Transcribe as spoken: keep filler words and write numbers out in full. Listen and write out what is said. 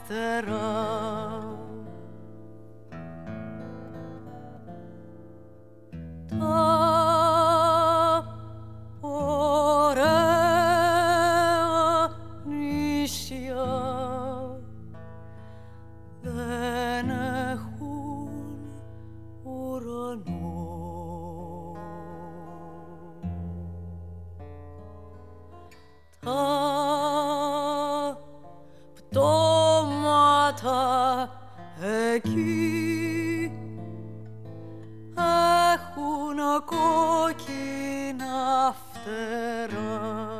φτερά. Τα ωραία νησιά δεν έχουν ουρανό. Τα πτώματα εκεί έχουν κόκκινα φτερά.